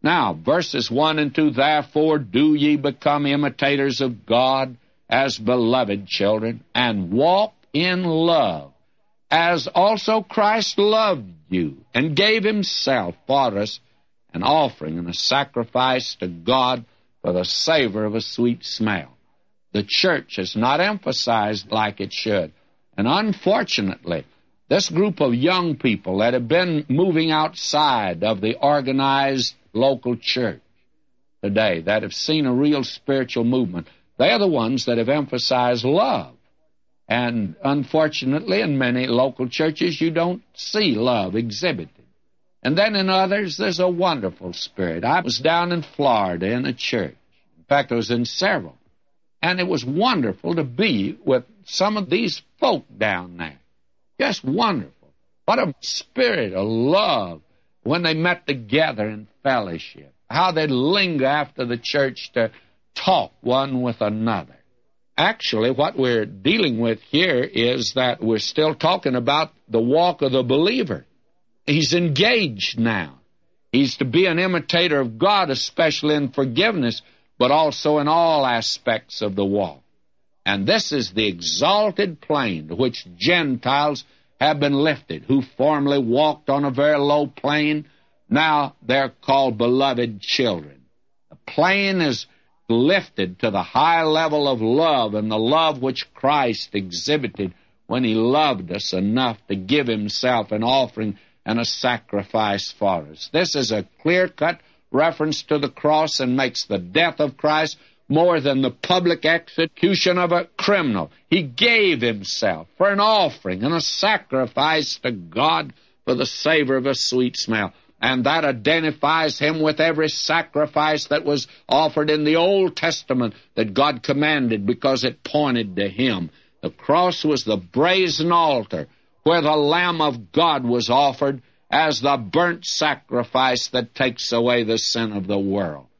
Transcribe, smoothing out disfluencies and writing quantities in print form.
Now, verses 1 and 2, therefore do ye become imitators of God as beloved children, and walk in love, as also Christ loved you, and gave himself for us, an offering and a sacrifice to God for the savor of a sweet smell. The church is not emphasized like it should. And unfortunately, this group of young people that have been moving outside of the organized local church today, that have seen a real spiritual movement, they are the ones that have emphasized love. And unfortunately, in many local churches, you don't see love exhibited. And then in others, there's a wonderful spirit. I was down in Florida in a church. In fact, I was in several. And it was wonderful to be with some of these folk down there. Just wonderful. What a spirit of love when they met together in fellowship. How they'd linger after the church to talk one with another. Actually, what we're dealing with here is that we're still talking about the walk of the believer. He's engaged now. He's to be an imitator of God, especially in forgiveness, but also in all aspects of the walk. And this is the exalted plane to which Gentiles have been lifted, who formerly walked on a very low plane. Now they're called beloved children. The plane is lifted to the high level of love, and the love which Christ exhibited when he loved us enough to give himself an offering and a sacrifice for us. This is a clear-cut reference to the cross and makes the death of Christ more than the public execution of a criminal. He gave himself for an offering and a sacrifice to God for the savor of a sweet smell. And that identifies him with every sacrifice that was offered in the Old Testament that God commanded, because it pointed to him. The cross was the brazen altar where the Lamb of God was offered as the burnt sacrifice that takes away the sin of the world.